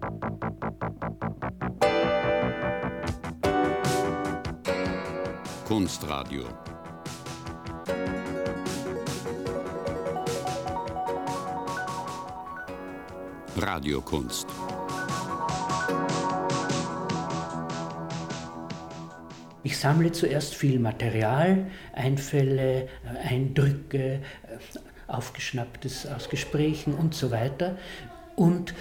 Kunstradio. Radiokunst. Ich sammle zuerst viel Material, Einfälle, Eindrücke, Aufgeschnapptes aus Gesprächen und so weiter und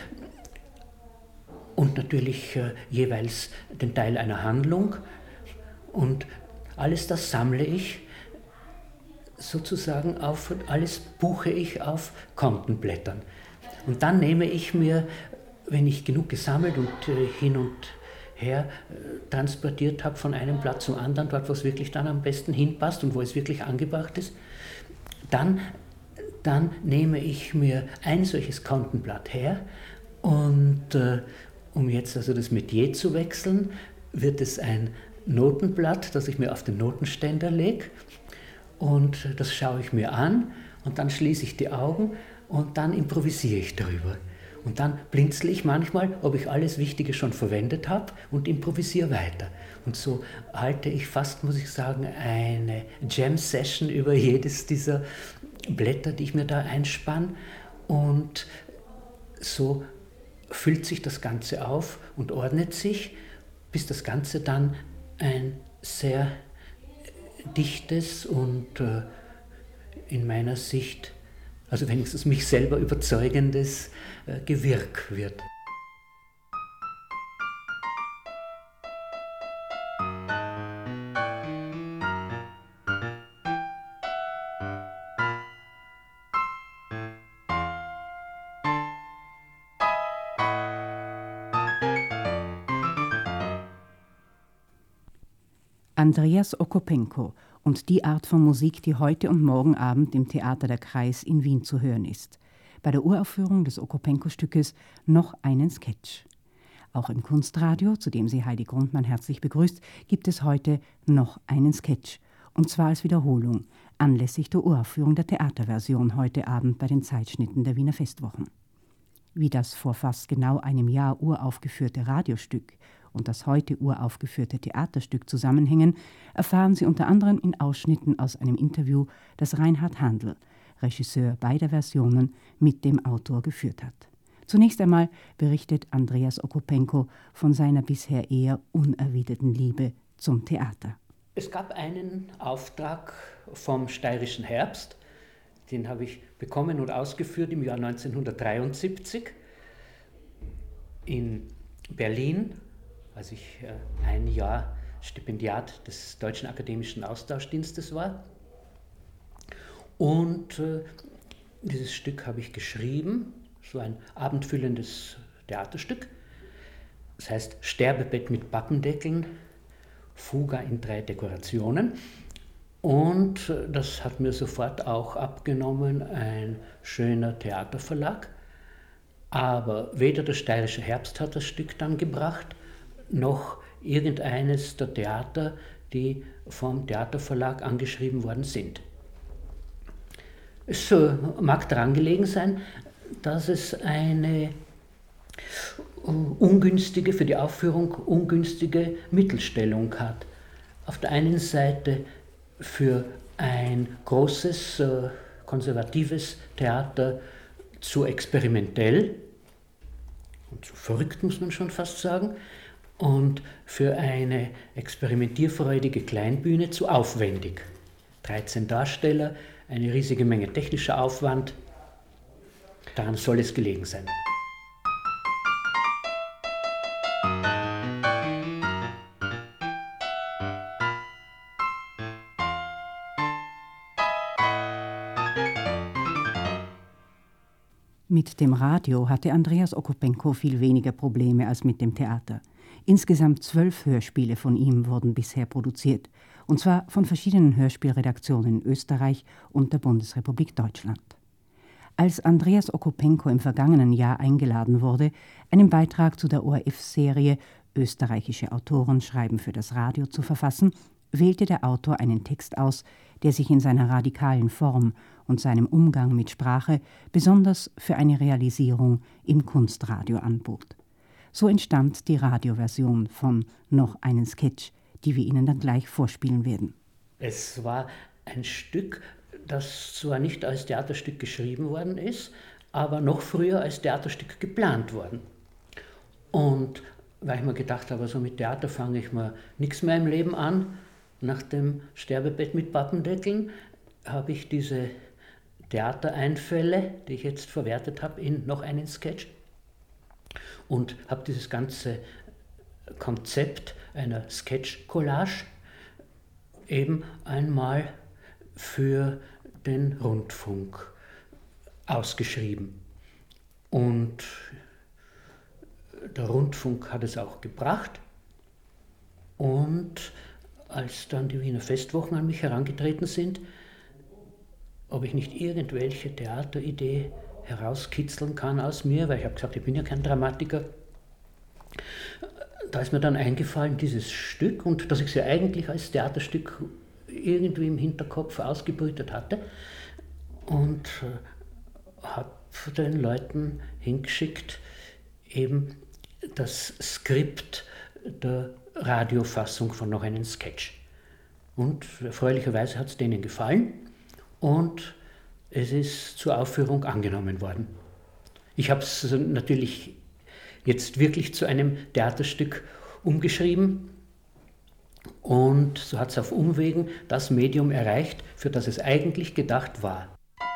natürlich jeweils den Teil einer Handlung und alles das sammle ich sozusagen auf, alles buche ich auf Kontenblättern. Und dann nehme ich mir, wenn ich genug gesammelt und hin und her transportiert habe von einem Blatt zum anderen, dort wo es wirklich dann am besten hinpasst und wo es wirklich angebracht ist, dann nehme ich mir ein solches Kontenblatt her und um jetzt also das Metier zu wechseln, wird es ein Notenblatt, das ich mir auf den Notenständer lege und das schaue ich mir an und dann schließe ich die Augen und dann improvisiere ich darüber. Und dann blinzle ich manchmal, ob ich alles Wichtige schon verwendet habe und improvisiere weiter. Und so halte ich fast, muss ich sagen, eine Jam-Session über jedes dieser Blätter, die ich mir da einspanne. Und so füllt sich das Ganze auf und ordnet sich, bis das Ganze dann ein sehr dichtes und in meiner Sicht, also wenigstens mich selber überzeugendes Gewirk wird. Andreas Okopenko und die Art von Musik, die heute und morgen Abend im Theater der Kreis in Wien zu hören ist. Bei der Uraufführung des Okopenko-Stückes noch einen Sketch. Auch im Kunstradio, zu dem sie Heidi Grundmann herzlich begrüßt, gibt es heute noch einen Sketch. Und zwar als Wiederholung, anlässlich der Uraufführung der Theaterversion heute Abend bei den Zeitschnitten der Wiener Festwochen. Wie das vor fast genau einem Jahr uraufgeführte Radiostück und das heute uraufgeführte Theaterstück zusammenhängen, erfahren Sie unter anderem in Ausschnitten aus einem Interview, das Reinhard Handl, Regisseur beider Versionen, mit dem Autor geführt hat. Zunächst einmal berichtet Andreas Okopenko von seiner bisher eher unerwiderten Liebe zum Theater. Es gab einen Auftrag vom Steirischen Herbst, den habe ich bekommen und ausgeführt im Jahr 1973 in Berlin, als ich ein Jahr Stipendiat des Deutschen Akademischen Austauschdienstes war. Und dieses Stück habe ich geschrieben, so ein abendfüllendes Theaterstück. Das heißt Sterbebett mit Pappendeckeln, Fuga in 3 Dekorationen. Und das hat mir sofort auch abgenommen ein schöner Theaterverlag. Aber weder der Steirische Herbst hat das Stück dann gebracht, noch irgendeines der Theater, die vom Theaterverlag angeschrieben worden sind. Es mag daran gelegen sein, dass es eine für die Aufführung ungünstige Mittelstellung hat. Auf der einen Seite für ein großes, konservatives Theater zu experimentell und zu verrückt, muss man schon fast sagen, und für eine experimentierfreudige Kleinbühne zu aufwendig. 13 Darsteller, eine riesige Menge technischer Aufwand, daran soll es gelegen sein. Mit dem Radio hatte Andreas Okopenko viel weniger Probleme als mit dem Theater. Insgesamt 12 Hörspiele von ihm wurden bisher produziert, und zwar von verschiedenen Hörspielredaktionen in Österreich und der Bundesrepublik Deutschland. Als Andreas Okopenko im vergangenen Jahr eingeladen wurde, einen Beitrag zu der ORF-Serie Österreichische Autoren schreiben für das Radio zu verfassen, wählte der Autor einen Text aus, der sich in seiner radikalen Form und seinem Umgang mit Sprache besonders für eine Realisierung im Kunstradio anbot. So entstand die Radioversion von Noch einen Sketch, die wir Ihnen dann gleich vorspielen werden. Es war ein Stück, das zwar nicht als Theaterstück geschrieben worden ist, aber noch früher als Theaterstück geplant worden. Und weil ich mir gedacht habe, also mit Theater fange ich mir nichts mehr im Leben an, nach dem Sterbebett mit Pappendeckeln, habe ich diese Theatereinfälle, die ich jetzt verwertet habe, in Noch einen Sketch und habe dieses ganze Konzept einer Sketch-Collage eben einmal für den Rundfunk ausgeschrieben. Und der Rundfunk hat es auch gebracht. Und als dann die Wiener Festwochen an mich herangetreten sind, ob ich nicht irgendwelche Theateridee herauskitzeln kann aus mir, weil ich habe gesagt, ich bin ja kein Dramatiker. Da ist mir dann eingefallen, dieses Stück, und dass ich es ja eigentlich als Theaterstück irgendwie im Hinterkopf ausgebrütet hatte, und habe den Leuten hingeschickt eben das Skript der Radiofassung von Noch einen Sketch. Und erfreulicherweise hat es denen gefallen und es ist zur Aufführung angenommen worden. Ich habe es natürlich jetzt wirklich zu einem Theaterstück umgeschrieben und so hat es auf Umwegen das Medium erreicht, für das es eigentlich gedacht war.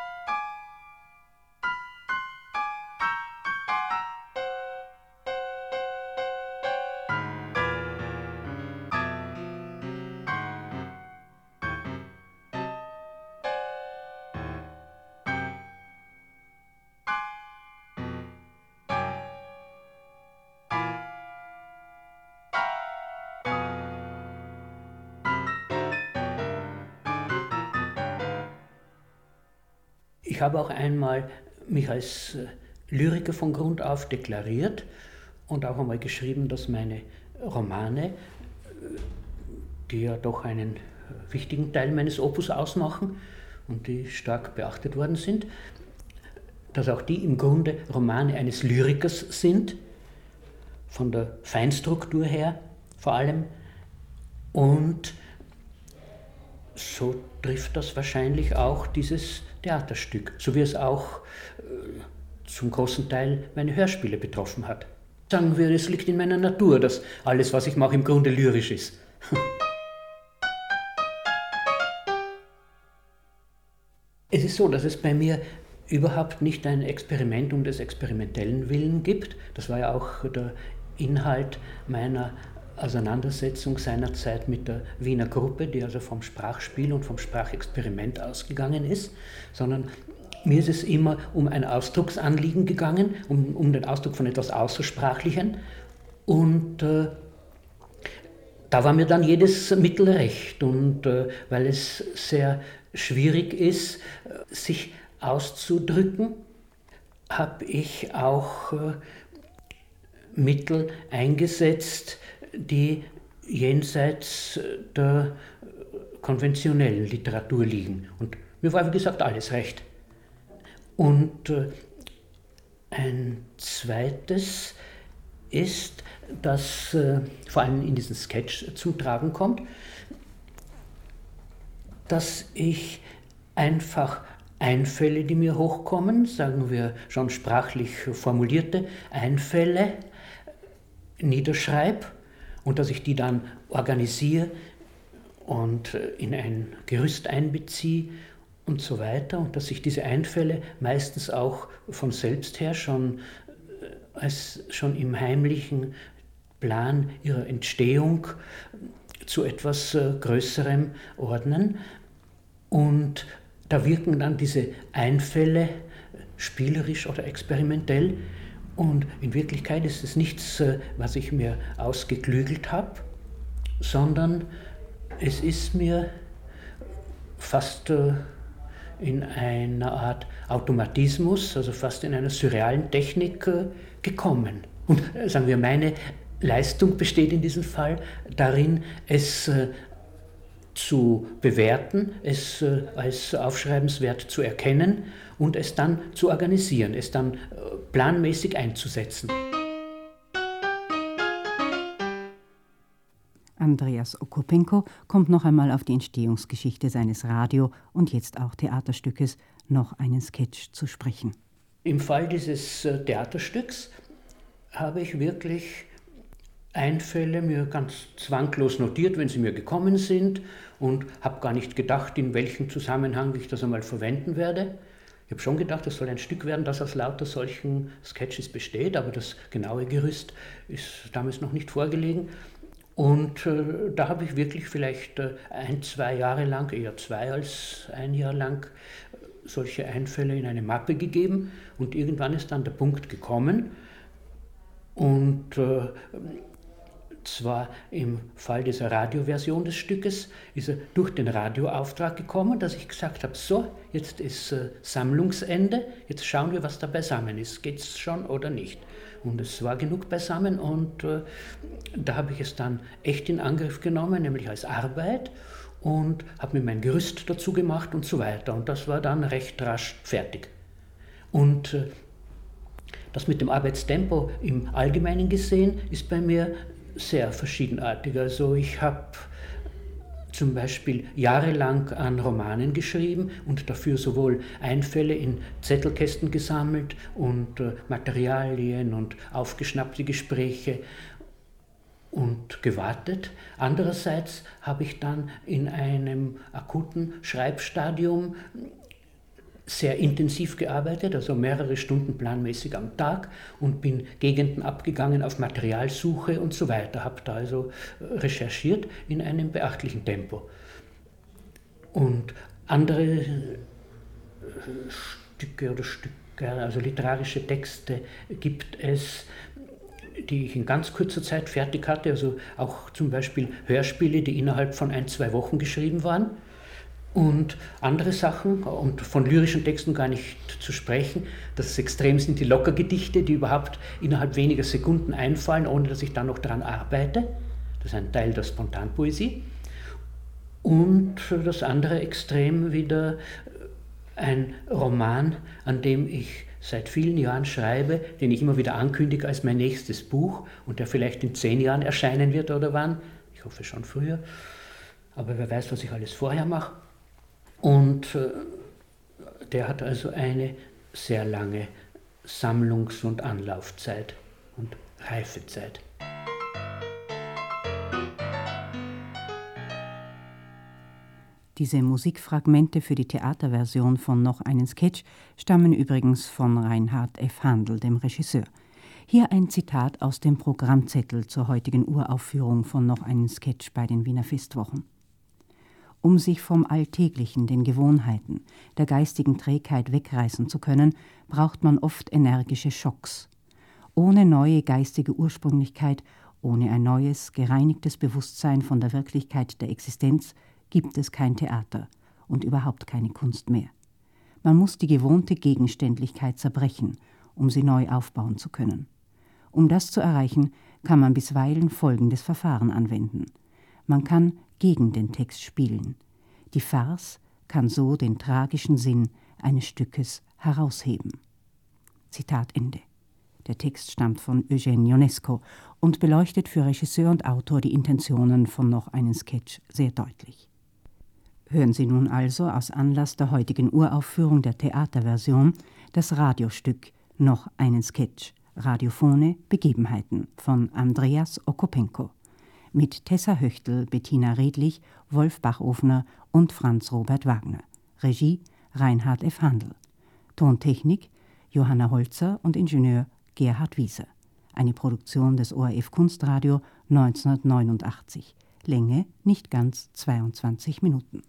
Ich habe auch einmal mich als Lyriker von Grund auf deklariert und auch einmal geschrieben, dass meine Romane, die ja doch einen wichtigen Teil meines Opus ausmachen und die stark beachtet worden sind, dass auch die im Grunde Romane eines Lyrikers sind, von der Feinstruktur her vor allem. Und so trifft das wahrscheinlich auch dieses Theaterstück, so wie es auch zum großen Teil meine Hörspiele betroffen hat. Sagen wir, es liegt in meiner Natur, dass alles, was ich mache, im Grunde lyrisch ist. Es ist so, dass es bei mir überhaupt nicht ein Experiment um des experimentellen Willen gibt. Das war ja auch der Inhalt meiner Auseinandersetzung seinerzeit mit der Wiener Gruppe, die also vom Sprachspiel und vom Sprachexperiment ausgegangen ist, sondern mir ist es immer um ein Ausdrucksanliegen gegangen, um den Ausdruck von etwas Außersprachlichen, und da war mir dann jedes Mittel recht, und weil es sehr schwierig ist, sich auszudrücken, habe ich auch Mittel eingesetzt, die jenseits der konventionellen Literatur liegen. Und mir war, wie gesagt, alles recht. Und ein zweites ist, dass vor allem in diesem Sketch zum Tragen kommt, dass ich einfach Einfälle, die mir hochkommen, sagen wir schon sprachlich formulierte Einfälle, niederschreibe und dass ich die dann organisiere und in ein Gerüst einbeziehe und so weiter, und dass sich diese Einfälle meistens auch von selbst her schon im heimlichen Plan ihrer Entstehung zu etwas Größerem ordnen. Und da wirken dann diese Einfälle spielerisch oder experimentell. Und in Wirklichkeit ist es nichts, was ich mir ausgeklügelt habe, sondern es ist mir fast in einer Art Automatismus, also fast in einer surrealen Technik gekommen. Und sagen wir, meine Leistung besteht in diesem Fall darin, es zu bewerten, es als aufschreibenswert zu erkennen und es dann zu organisieren, es dann planmäßig einzusetzen. Andreas Okopenko kommt noch einmal auf die Entstehungsgeschichte seines Radio- und jetzt auch Theaterstückes Noch einen Sketch zu sprechen. Im Fall dieses Theaterstücks habe ich wirklich Einfälle mir ganz zwanglos notiert, wenn sie mir gekommen sind, und habe gar nicht gedacht, in welchem Zusammenhang ich das einmal verwenden werde. Ich habe schon gedacht, es soll ein Stück werden, das aus lauter solchen Sketches besteht, aber das genaue Gerüst ist damals noch nicht vorgelegen. Und da habe ich wirklich vielleicht 1-2 Jahre lang, eher 2 als 1 Jahr lang, solche Einfälle in eine Mappe gegeben. Und irgendwann ist dann der Punkt gekommen. Und zwar im Fall dieser Radioversion des Stückes ist er durch den Radioauftrag gekommen, dass ich gesagt habe, so, jetzt ist Sammlungsende, jetzt schauen wir, was da beisammen ist. Geht es schon oder nicht? Und es war genug beisammen, und da habe ich es dann echt in Angriff genommen, nämlich als Arbeit, und habe mir mein Gerüst dazu gemacht und so weiter. Und das war dann recht rasch fertig. Und das mit dem Arbeitstempo im Allgemeinen gesehen ist bei mir sehr verschiedenartig. Also ich habe zum Beispiel jahrelang an Romanen geschrieben und dafür sowohl Einfälle in Zettelkästen gesammelt und Materialien und aufgeschnappte Gespräche und gewartet. Andererseits habe ich dann in einem akuten Schreibstadium sehr intensiv gearbeitet, also mehrere Stunden planmäßig am Tag, und bin Gegenden abgegangen auf Materialsuche und so weiter, habe da also recherchiert in einem beachtlichen Tempo. Und andere Stücke, also literarische Texte gibt es, die ich in ganz kurzer Zeit fertig hatte, also auch zum Beispiel Hörspiele, die innerhalb von 1-2 Wochen geschrieben waren. Und andere Sachen, und von lyrischen Texten gar nicht zu sprechen, das Extrem sind die Lockergedichte, die überhaupt innerhalb weniger Sekunden einfallen, ohne dass ich dann noch daran arbeite. Das ist ein Teil der Spontanpoesie. Und das andere Extrem wieder ein Roman, an dem ich seit vielen Jahren schreibe, den ich immer wieder ankündige als mein nächstes Buch und der vielleicht in 10 Jahren erscheinen wird oder wann. Ich hoffe schon früher, aber wer weiß, was ich alles vorher mache. Und der hat also eine sehr lange Sammlungs- und Anlaufzeit und Reifezeit. Diese Musikfragmente für die Theaterversion von Noch einen Sketch stammen übrigens von Reinhard F. Handel, dem Regisseur. Hier ein Zitat aus dem Programmzettel zur heutigen Uraufführung von Noch einen Sketch bei den Wiener Festwochen. Um sich vom Alltäglichen, den Gewohnheiten, der geistigen Trägheit wegreißen zu können, braucht man oft energische Schocks. Ohne neue geistige Ursprünglichkeit, ohne ein neues, gereinigtes Bewusstsein von der Wirklichkeit der Existenz gibt es kein Theater und überhaupt keine Kunst mehr. Man muss die gewohnte Gegenständlichkeit zerbrechen, um sie neu aufbauen zu können. Um das zu erreichen, kann man bisweilen folgendes Verfahren anwenden. Man kann gegen den Text spielen. Die Farce kann so den tragischen Sinn eines Stückes herausheben. Zitat Ende. Der Text stammt von Eugène Ionesco und beleuchtet für Regisseur und Autor die Intentionen von Noch einen Sketch sehr deutlich. Hören Sie nun also aus Anlass der heutigen Uraufführung der Theaterversion das Radiostück Noch einen Sketch, radiophone Begebenheiten von Andreas Okopenko mit Tessa Höchtl, Bettina Redlich, Wolf Bachofner und Franz Robert Wagner. Regie Reinhard F. Handel. Tontechnik Johanna Holzer und Ingenieur Gerhard Wieser. Eine Produktion des ORF Kunstradio 1989. Länge nicht ganz 22 Minuten.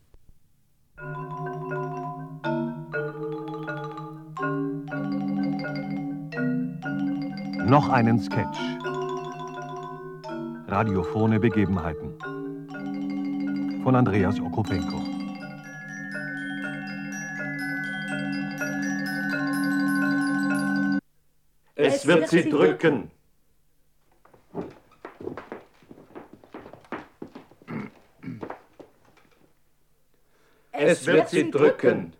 Noch einen Sketch. Radiophone Begebenheiten von Andreas Okopenko. Es wird sie drücken. Es wird sie drücken.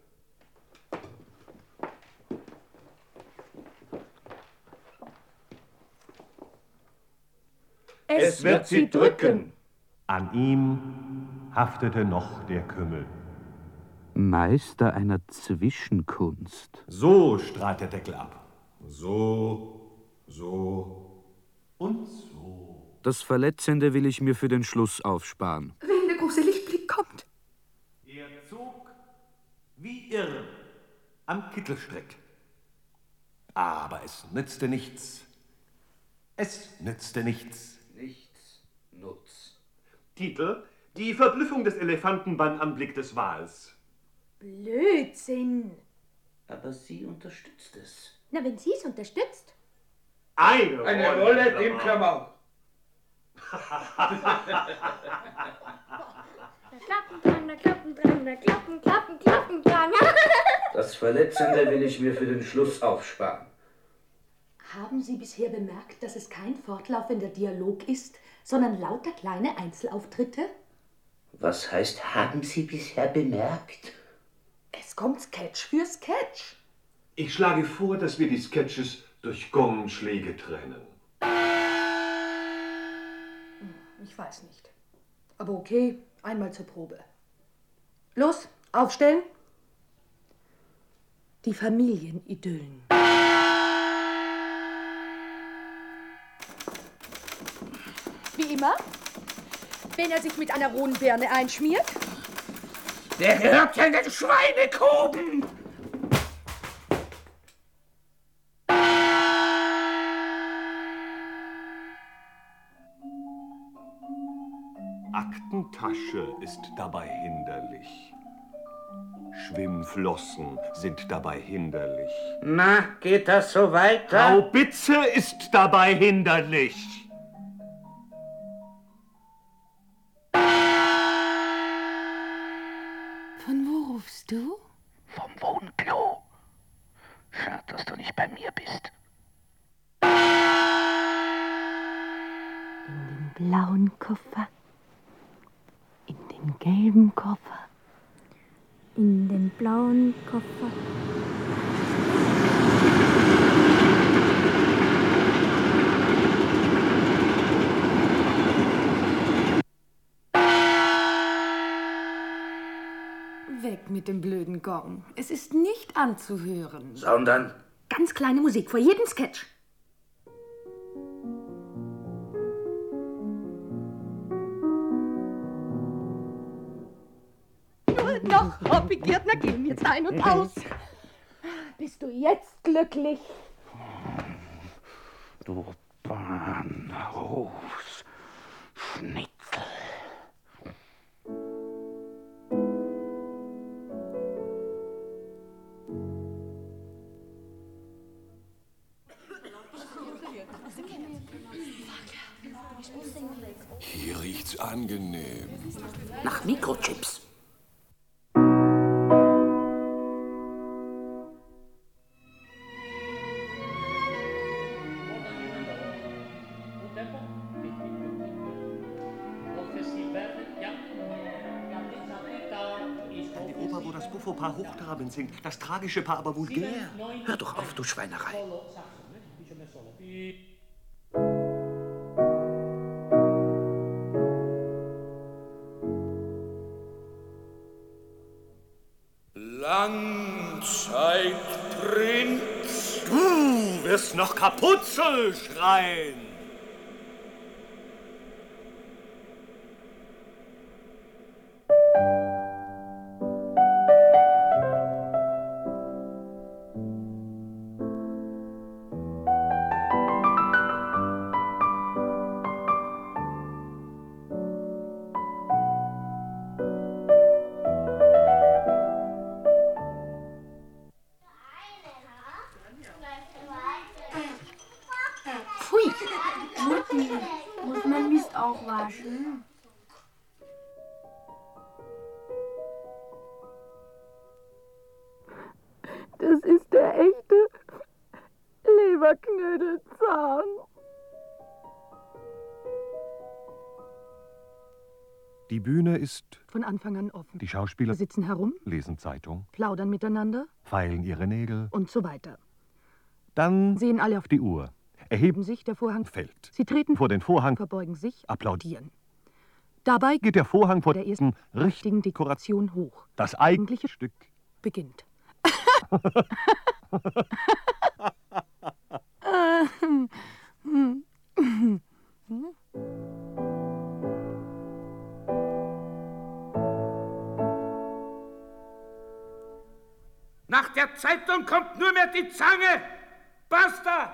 Es wird sie drücken. An ihm haftete noch der Kümmel. Meister einer Zwischenkunst. So strahlt der Deckel ab. So und so. Das Verletzende will ich mir für den Schluss aufsparen. Wenn der große Lichtblick kommt. Er zog wie irr am Kittelstrick. Aber es nützte nichts. Nichts nutz. Titel: Die Verblüffung des Elefanten beim Anblick des Wals. Blödsinn. Aber sie unterstützt es. Na, wenn sie es unterstützt. Eine Rolle dem Klamauk. Da Klappen dran. Das Verletzende will ich mir für den Schluss aufsparen. Haben Sie bisher bemerkt, dass es kein fortlaufender Dialog ist, sondern lauter kleine Einzelauftritte? Was heißt, haben Sie bisher bemerkt? Es kommt Sketch für Sketch. Ich schlage vor, dass wir die Sketches durch Gongschläge trennen. Ich weiß nicht. Aber okay, einmal zur Probe. Los, aufstellen. Die Familienidyllen. Wie immer, wenn er sich mit einer rohen Birne einschmiert. Der gehört ja in den Schweinekoben! Aktentasche ist dabei hinderlich. Schwimmflossen sind dabei hinderlich. Na, geht das so weiter? Haubitze ist dabei hinderlich. Von wo rufst du? Vom Wohnklo. Schade, dass du nicht bei mir bist. In den blauen Koffer. In den gelben Koffer. In den blauen Koffer. Weg mit dem blöden Gong. Es ist nicht anzuhören. Sondern? Ganz kleine Musik vor jedem Sketch. Nur noch, oh begiert, na gehen jetzt ein und aus. Bist du jetzt glücklich? Du Bahnhofsschnitzel. Hier riecht's angenehm. Nach Mikrochips. Die Oper, wo das Buffo-Paar hochtrabend singt, das tragische Paar aber vulgär. Hör doch auf, du Schweinerei. Langzeitprinz. Du wirst noch Kapuzel schreien. Pfui. Mutti, muss man Mist auch waschen? Das ist der echte Leberknödelzahn. Die Bühne ist Von Anfang an offen. Die Schauspieler Sitzen herum, lesen Zeitung, plaudern miteinander feilen ihre Nägel. und so weiter. Dann Sehen alle auf die Uhr. Erheben sich, der Vorhang fällt. Sie treten Vor den Vorhang. verbeugen sich, Applaudieren. applaudieren. Dabei geht der Vorhang vor der ersten richtigen Dekoration hoch. Das eigentliche Stück beginnt. Nach der Zeitung kommt nur mehr die Zange. Basta!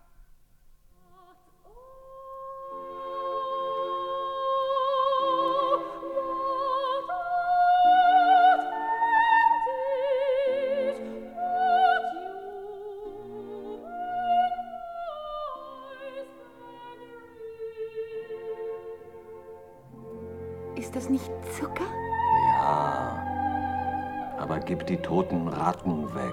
Ist das nicht Zucker? Ja, aber gib die toten Ratten weg.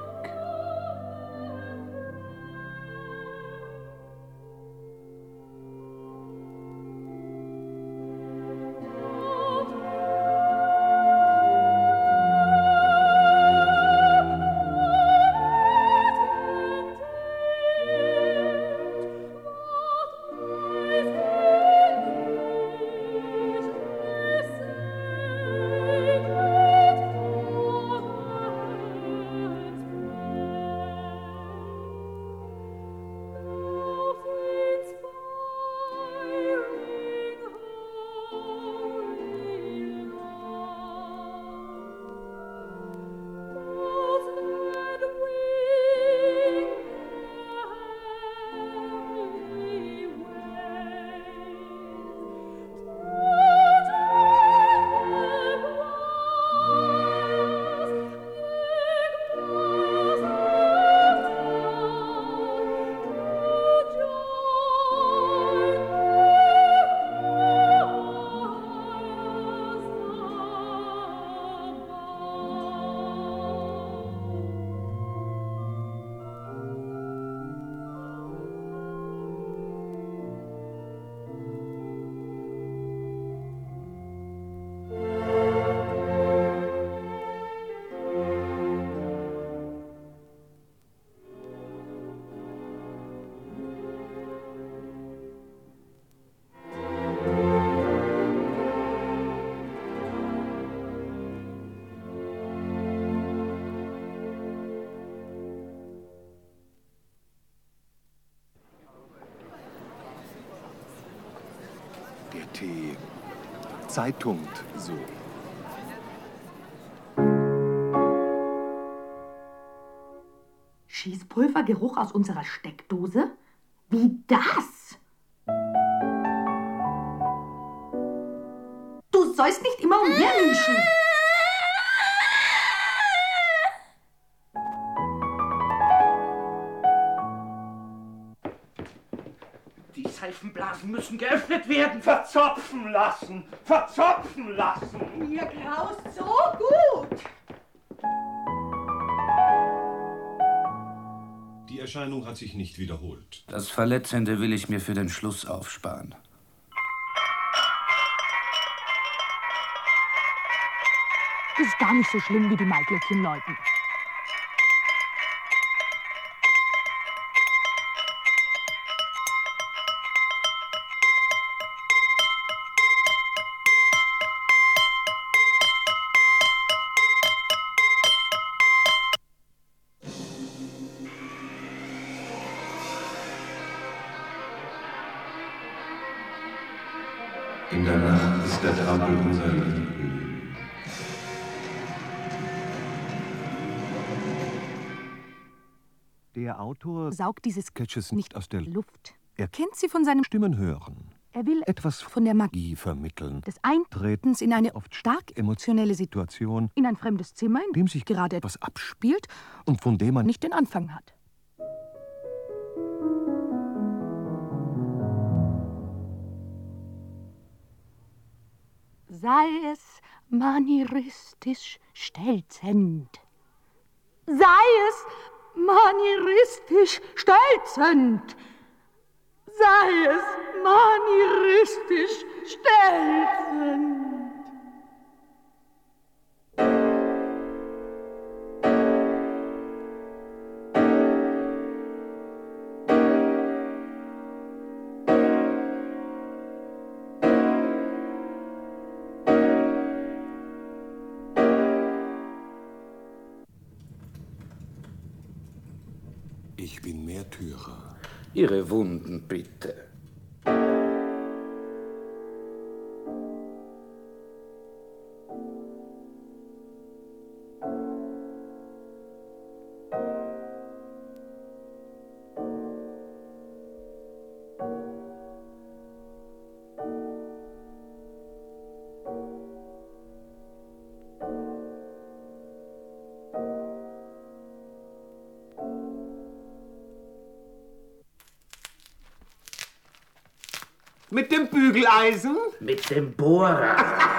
Tee, Zeitung, so. Schießpulvergeruch aus unserer Steckdose? Wie das? Du sollst nicht immer umherriechen. Die Seifenblasen müssen geöffnet werden. Verzopfen lassen! Verzopfen lassen! Mir graust so gut. Die Erscheinung hat sich nicht wiederholt. Das Verletzende will ich mir für den Schluss aufsparen. Ist gar nicht so schlimm, wie die Maiglöckchen läuten. In der Nacht ist der Trampel unserer Liebe. Der Autor saugt dieses Sketches nicht aus der Luft. Er Kennt sie von seinem Stimmen hören. Er will Etwas von der Magie vermitteln. des Eintretens in eine oft stark emotionelle Situation, in ein fremdes Zimmer, in dem sich gerade etwas abspielt und von dem man nicht den Anfang hat. Sei es manieristisch stelzend. Sei es manieristisch stelzend. Sei es manieristisch stelzend. bin Märtyrer. Ihre Wunden, bitte. Mit dem Bügeleisen? Mit dem Bohrer.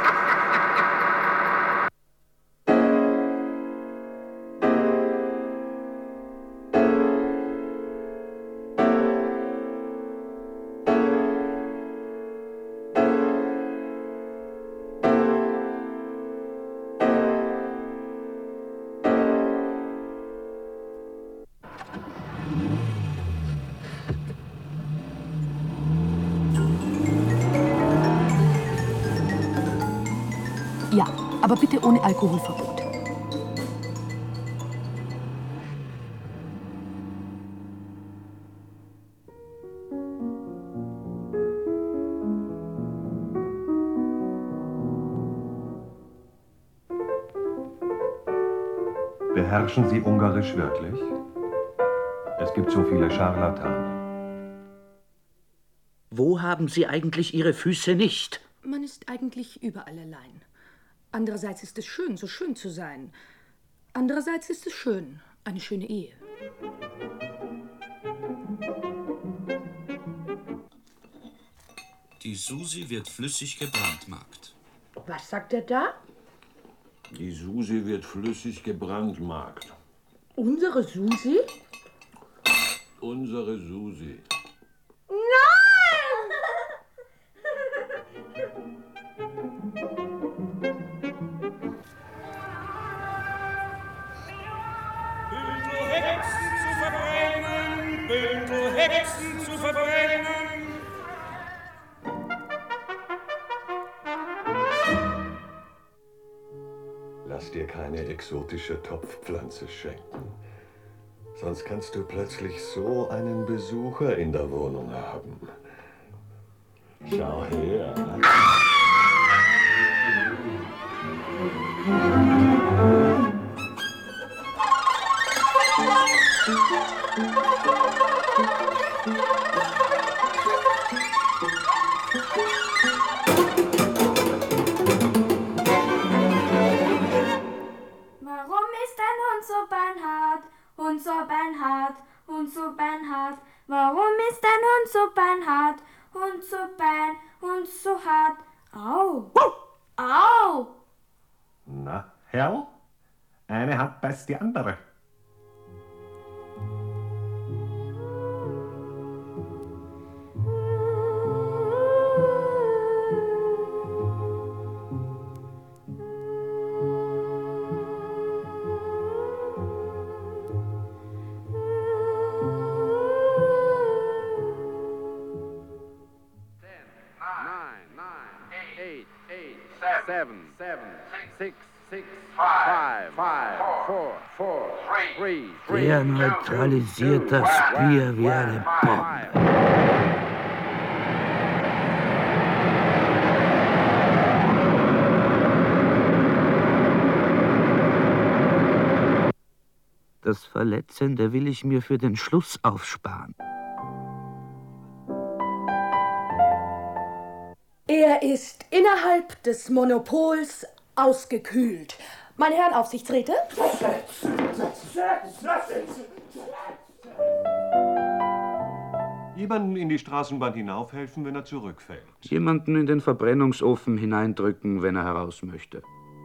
Ja, aber bitte ohne Alkoholverbot. Beherrschen Sie Ungarisch wirklich? Es gibt so viele Scharlatane. Wo haben Sie eigentlich Ihre Füße nicht? Man ist eigentlich überall allein. Andererseits ist es schön, so schön zu sein. Andererseits ist es schön, eine schöne Ehe. Die Susi wird flüssig gebrandmarkt. Was sagt er da? Die Susi wird flüssig gebrandmarkt. Unsere Susi? Unsere Susi. Hexen zu verbrennen. Lass dir keine exotische Topfpflanze schenken. Sonst kannst du plötzlich so einen Besucher in der Wohnung haben. Schau her. Warum ist dein Hund so beinhart? Hund so beinhart, Hund so beinhart. Warum ist dein Hund so beinhart? Hund so Hund so hart. Au! Au! Na, Herr? Eine Hand beißt die andere. Der neutralisiert das Bier wie eine Bombe. Das Verletzende will ich mir für den Schluss aufsparen. Er ist innerhalb des Monopols ausgekühlt. Meine Herren Aufsichtsräte? Jemanden in die Straßenbahn hinaufhelfen, wenn er zurückfällt. Jemanden in den Verbrennungsofen hineindrücken, wenn er heraus möchte.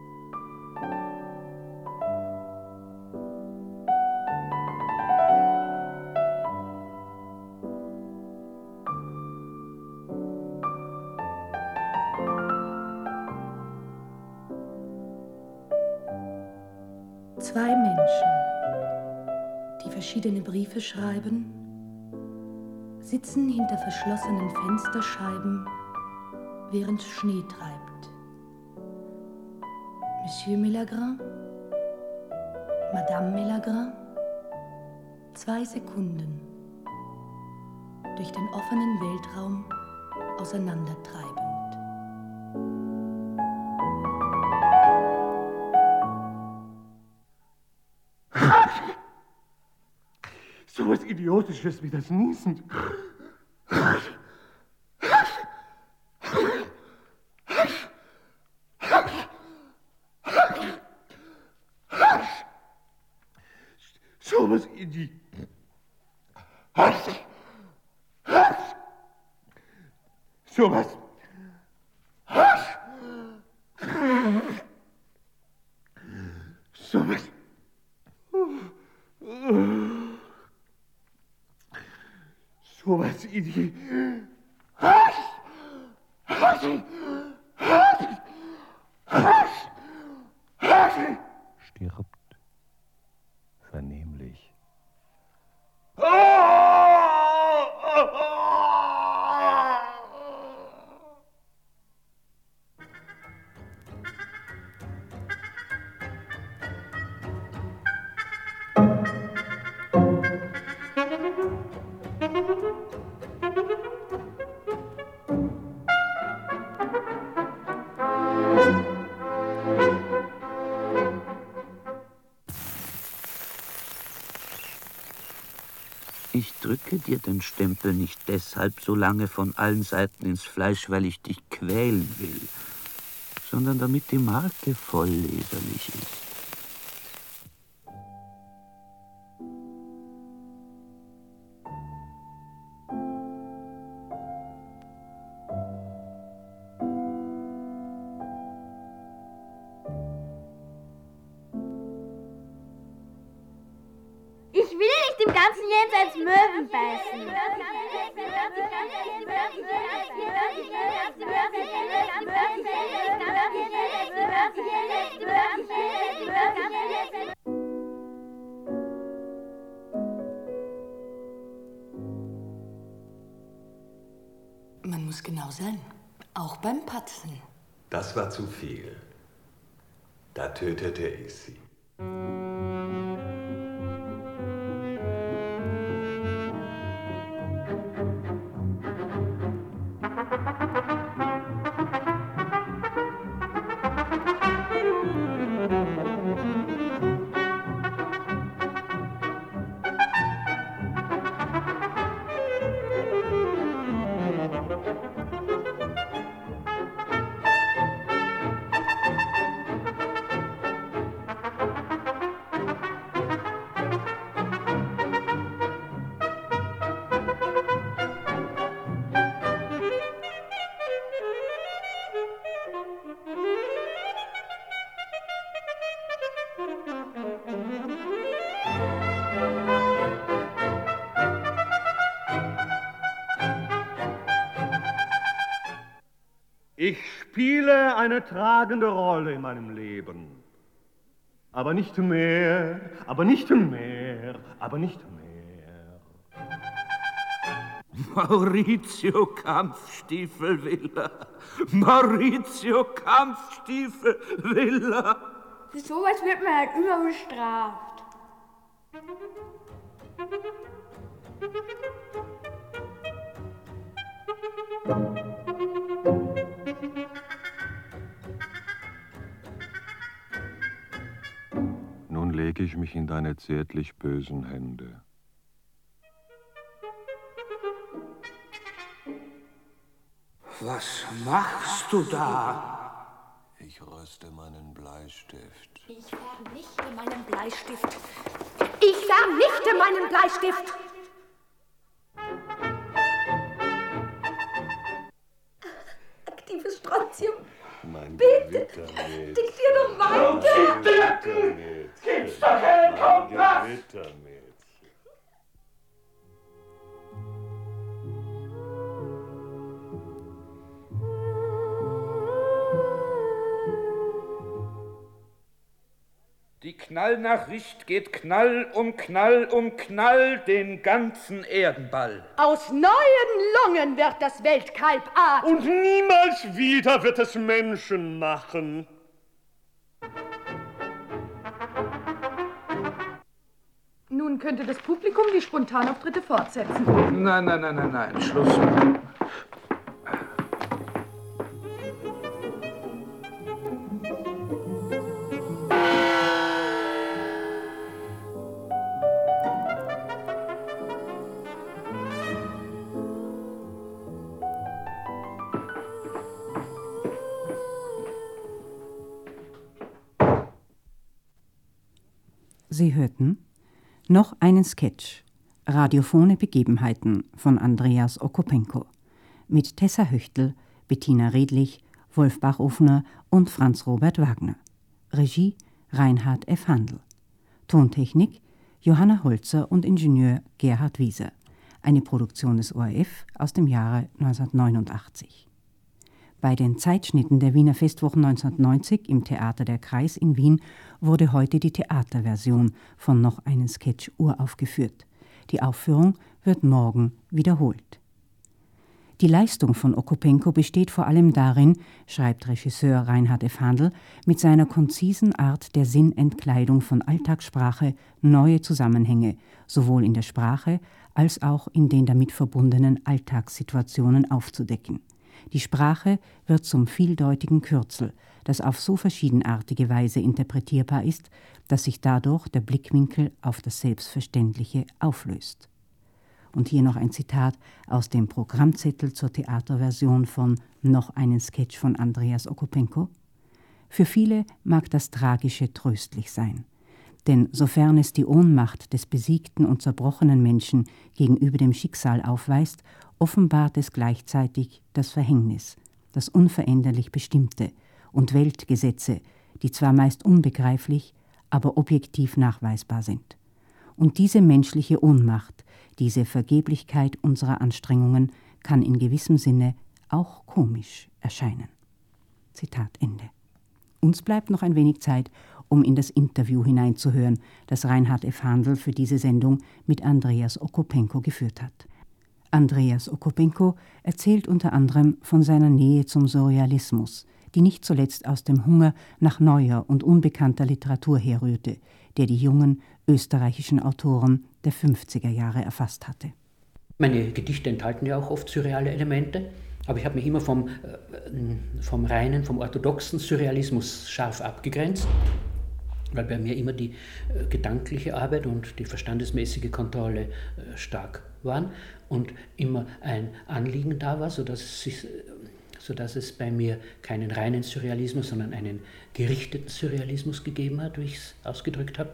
Zwei Menschen, die verschiedene Briefe schreiben, sitzen hinter verschlossenen Fensterscheiben, während Schnee treibt. Monsieur Milagrin, Madame Milagrin, 2 Sekunden durch den offenen Weltraum auseinandertreibend. So was Idiotisches wie das Niesen. So was Stirbt vernehmlich. Ich drücke dir den Stempel nicht deshalb so lange von allen Seiten ins Fleisch, weil ich dich quälen will, sondern damit die Marke voll leserlich ist. Ich will nicht im ganzen Jenseits Möwen beißen. Man muss genau sein, auch beim Patzen. Das war zu viel. Da tötete ich sie. Ich spiele eine tragende Rolle in meinem Leben. Aber nicht mehr, aber nicht mehr, aber nicht mehr. Maurizio Kampfstiefelvilla. Maurizio Kampfstiefelvilla. Für sowas wird man halt immer bestraft. Nun lege ich mich in deine zärtlich bösen Hände. Was machst du da? Ich röste meinen Bleistift. Ich vernichte meinen Bleistift. Ich vernichte meinen Bleistift. Aktives Strontium. Mein Bitte, Gewittermädchen. diktier doch weiter. Gewittermädchen. Gibt's doch keinen Kompass. Gewittermädchen. Die Knallnachricht geht Knall um Knall um Knall den ganzen Erdenball. Aus neuen Lungen wird das Weltkalb atmen. Und niemals wieder wird es Menschen machen. Nun Nun könnte das Publikum die Spontanauftritte fortsetzen. Nein, Schluss. Sie hörten noch einen Sketch, Radiophone Begebenheiten von Andreas Okopenko, mit Tessa Höchtl, Bettina Redlich, Wolf Bachofner und Franz Robert Wagner. Regie Reinhard F. Handel. Tontechnik Johanna Holzer und Ingenieur Gerhard Wieser. Eine Produktion des ORF aus dem Jahre 1989. Bei den Zeitschnitten der Wiener Festwochen 1990 im Theater der Kreis in Wien wurde heute die Theaterversion von noch einen Sketch uraufgeführt. Die Aufführung wird morgen wiederholt. Die Leistung von Okopenko besteht vor allem darin, schreibt Regisseur Reinhard F. Handel, mit seiner konzisen Art der Sinnentkleidung von Alltagssprache neue Zusammenhänge, sowohl in der Sprache als auch in den damit verbundenen Alltagssituationen aufzudecken. Die Sprache wird zum vieldeutigen Kürzel, das auf so verschiedenartige Weise interpretierbar ist, dass sich dadurch der Blickwinkel auf das Selbstverständliche auflöst. Und hier noch ein Zitat aus dem Programmzettel zur Theaterversion von Noch einen Sketch von Andreas Okopenko. Für viele mag das Tragische tröstlich sein. Denn sofern es die Ohnmacht des besiegten und zerbrochenen Menschen gegenüber dem Schicksal aufweist, offenbart es gleichzeitig das Verhängnis, das unveränderlich Bestimmte und Weltgesetze, die zwar meist unbegreiflich, aber objektiv nachweisbar sind. Und diese menschliche Ohnmacht, diese Vergeblichkeit unserer Anstrengungen kann in gewissem Sinne auch komisch erscheinen. Zitat Ende. Uns bleibt noch ein wenig Zeit, um in das Interview hineinzuhören, das Reinhard F. Handel für diese Sendung mit Andreas Okopenko geführt hat. Andreas Okopenko erzählt unter anderem von seiner Nähe zum Surrealismus, die nicht zuletzt aus dem Hunger nach neuer und unbekannter Literatur herrührte, der die jungen österreichischen Autoren der 50er Jahre erfasst hatte. Meine Gedichte enthalten ja auch oft surreale Elemente, aber ich habe mich immer vom orthodoxen Surrealismus scharf abgegrenzt, weil bei mir immer die gedankliche Arbeit und die verstandesmäßige Kontrolle stark waren und immer ein Anliegen da war, sodass es bei mir keinen reinen Surrealismus, sondern einen gerichteten Surrealismus gegeben hat, wie ich es ausgedrückt habe.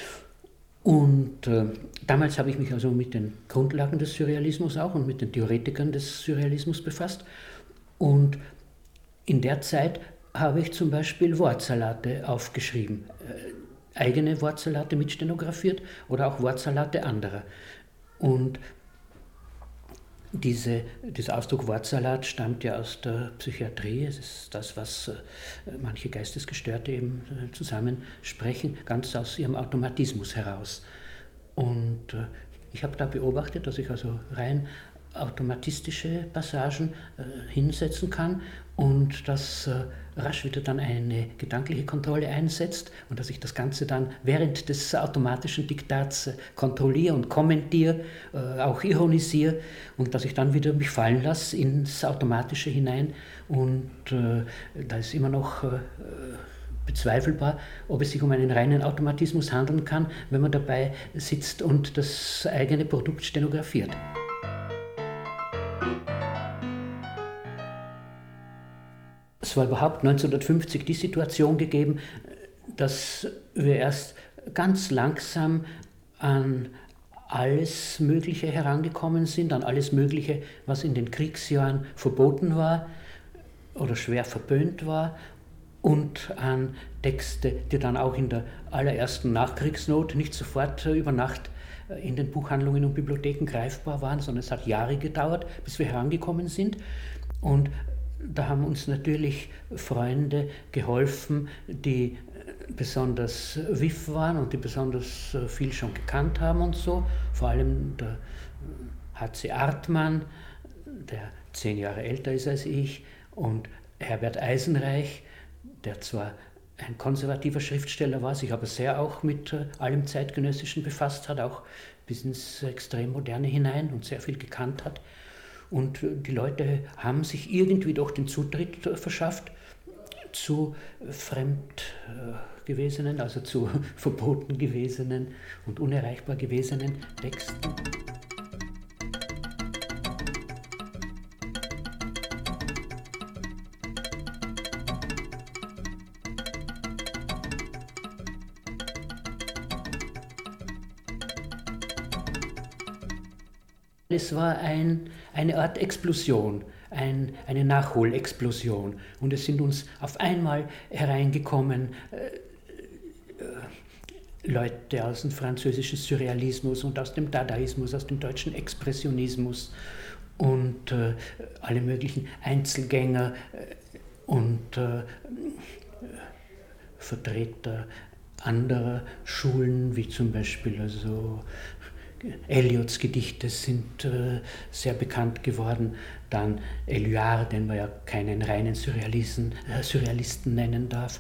Und damals habe ich mich also mit den Grundlagen des Surrealismus auch und mit den Theoretikern des Surrealismus befasst. Und in der Zeit habe ich zum Beispiel Wortsalate aufgeschrieben, eigene Wortsalate mitstenografiert oder auch Wortsalate anderer. Und dieser Ausdruck Wortsalat stammt ja aus der Psychiatrie. Es ist das, was manche Geistesgestörte eben zusammensprechen, ganz aus ihrem Automatismus heraus. Und ich habe da beobachtet, dass ich also rein automatistische Passagen hinsetzen kann und dass rasch wieder dann eine gedankliche Kontrolle einsetzt und dass ich das Ganze dann während des automatischen Diktats kontrolliere und kommentiere, auch ironisiere und dass ich dann wieder mich fallen lasse ins Automatische hinein und da ist immer noch bezweifelbar, ob es sich um einen reinen Automatismus handeln kann, wenn man dabei sitzt und das eigene Produkt stenografiert. Es war überhaupt 1950 die Situation gegeben, dass wir erst ganz langsam an alles Mögliche herangekommen sind, an alles Mögliche, was in den Kriegsjahren verboten war oder schwer verböhnt war und an Texte, die dann auch in der allerersten Nachkriegsnot nicht sofort über Nacht in den Buchhandlungen und Bibliotheken greifbar waren, sondern es hat Jahre gedauert, bis wir herangekommen sind. Und da haben uns natürlich Freunde geholfen, die besonders wiff waren und die besonders viel schon gekannt haben und so. Vor allem der H.C. Artmann, der 10 Jahre älter ist als ich, und Herbert Eisenreich, der zwar ein konservativer Schriftsteller war, sich aber sehr auch mit allem Zeitgenössischen befasst hat, auch bis ins extrem Moderne hinein und sehr viel gekannt hat. Und die Leute haben sich irgendwie doch den Zutritt verschafft zu fremd gewesenen, also zu verboten gewesenen und unerreichbar gewesenen Texten. Es war eine Art Explosion, eine Nachholexplosion. Und es sind uns auf einmal hereingekommen Leute aus dem französischen Surrealismus und aus dem Dadaismus, aus dem deutschen Expressionismus und alle möglichen Einzelgänger und Vertreter anderer Schulen, wie zum Beispiel Eliots Gedichte sind sehr bekannt geworden. Dann Éluard, den man ja keinen reinen Surrealisten nennen darf.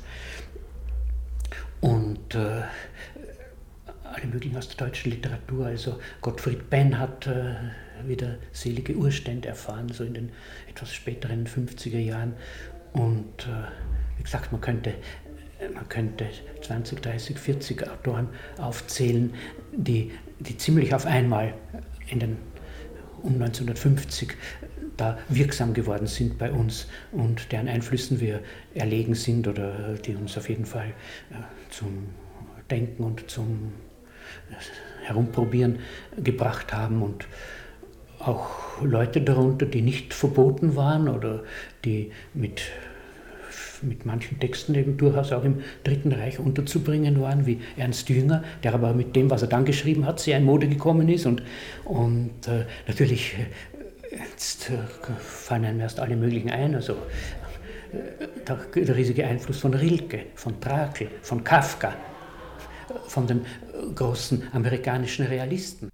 Und alle möglichen aus der deutschen Literatur. Also Gottfried Benn hat wieder selige Urstände erfahren, so in den etwas späteren 50er Jahren. Und wie gesagt, man könnte 20, 30, 40 Autoren aufzählen, die ziemlich auf einmal um 1950 da wirksam geworden sind bei uns und deren Einflüssen wir erlegen sind oder die uns auf jeden Fall zum Denken und zum Herumprobieren gebracht haben. Und auch Leute darunter, die nicht verboten waren oder die mit manchen Texten eben durchaus auch im Dritten Reich unterzubringen waren, wie Ernst Jünger, der aber mit dem, was er dann geschrieben hat, sehr in Mode gekommen ist. Und natürlich, jetzt fallen einem erst alle möglichen ein, also der riesige Einfluss von Rilke, von Trakel, von Kafka, von den großen amerikanischen Realisten.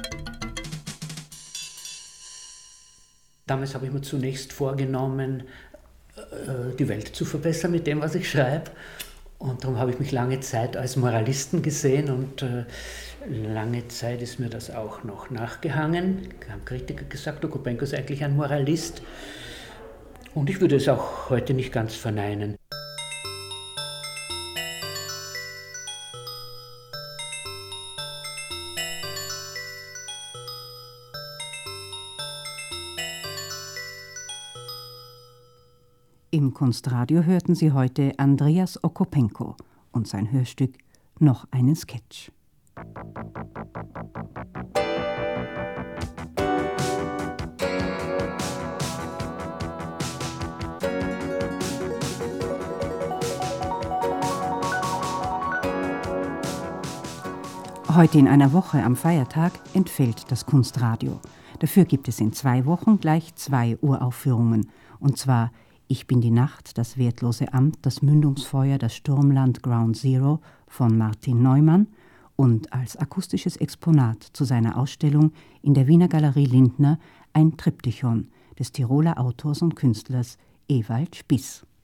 Damals habe ich mir zunächst vorgenommen, die Welt zu verbessern mit dem, was ich schreibe. Und darum habe ich mich lange Zeit als Moralisten gesehen und lange Zeit ist mir das auch noch nachgehangen. Da haben Kritiker gesagt, Okopenko ist eigentlich ein Moralist. Und ich würde es auch heute nicht ganz verneinen. Im Kunstradio hörten Sie heute Andreas Okopenko und sein Hörstück Noch einen Sketch. Heute in einer Woche am Feiertag entfällt das Kunstradio. Dafür gibt es in 2 Wochen gleich 2 Uraufführungen, und zwar Ich bin die Nacht, das wertlose Amt, das Mündungsfeuer, das Sturmland Ground Zero von Martin Neumann und als akustisches Exponat zu seiner Ausstellung in der Wiener Galerie Lindner ein Triptychon des Tiroler Autors und Künstlers Ewald Spiess.